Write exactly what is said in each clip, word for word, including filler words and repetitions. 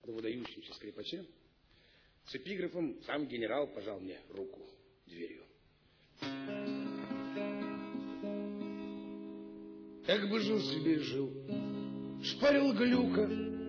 до выдающимся скрипаче, с эпиграфом сам генерал пожал мне руку дверью. Как бы жил себе и жил, шпарил глюка,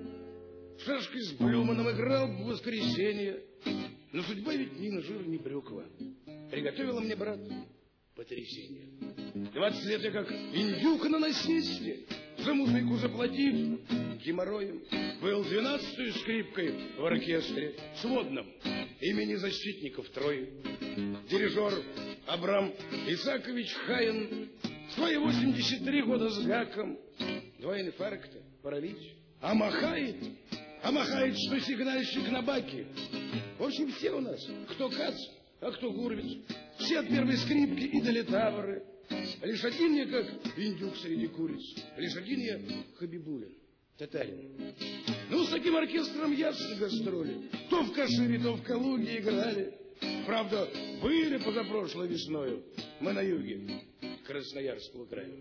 шашкой с Блюманом играл в воскресенье, но судьба ведь ни на жир, ни брюкова приготовила мне, брат, потрясение. Двадцать лет я как индюк на насесте, за музыку заплатив геморроем, был двенадцатой скрипкой в оркестре сводном имени защитников Трои. Дирижер Абрам Исакович Хаин, свои восемьдесят три года с гаком, два инфаркта, паралич, а махает, а махает, что сигнальщик на баке. В общем, все у нас, кто кац, а кто гурвиц, все от первой скрипки и до литавры. Лишь один я как индюк среди куриц, лишь один я Хабибулин, татарин. Ну, с таким оркестром ясно гастроли, то в Кашире, то в Калуге играли. Правда, были позапрошлой весною мы на юге Красноярского края.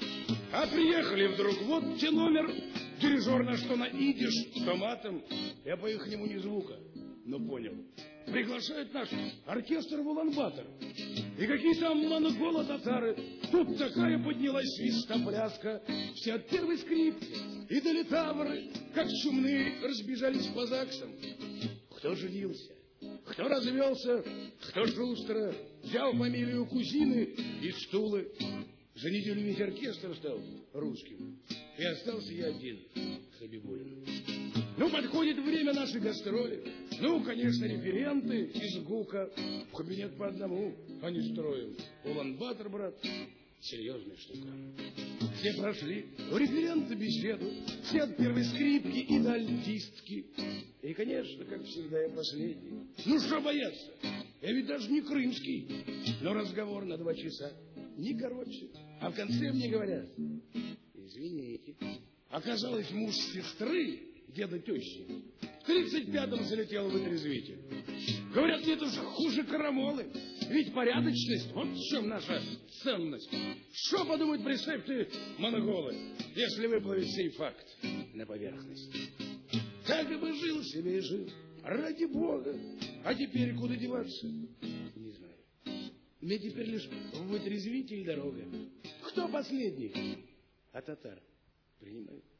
А приехали вдруг, вот те номер, дирижер на что на идиш с томатом. Я по ихнему ни звука, но понял. Приглашает наш оркестр в Улан-Батор. И какие там монголо-татары. Тут такая поднялась свистопляска. Все от первой скрипки и до литавры, как чумные, разбежались по ЗАГСам. Кто женился, кто развелся, кто шустро взял фамилию кузины и стулы. За неделю весь оркестр стал русским, и остался я один, Хабибулин. Ну, подходит время нашей гастроли. Ну, конечно, референты из ГУКа в кабинет по одному, а не строим. Улан-Батор, брат, серьезная штука. Все прошли у референта беседу, все от первой скрипки и до альтистки. И, конечно, как всегда, я последний. Ну, что бояться? Я ведь даже не крымский. Но разговор на два часа не короче. А в конце мне говорят: извините, оказалось, муж сестры, деда тещи, в тридцать пятом залетел в отрезвитель. Говорят, нет, уже хуже карамолы. Ведь порядочность, вот в чем наша ценность. Что подумают, представь ты, монголы, если выплывет сей факт на поверхность? Как бы жил себе и жил, ради бога. А теперь куда деваться? Не знаю. Мне теперь лишь в отрезвитель дорога. Кто последний? А татар принимают.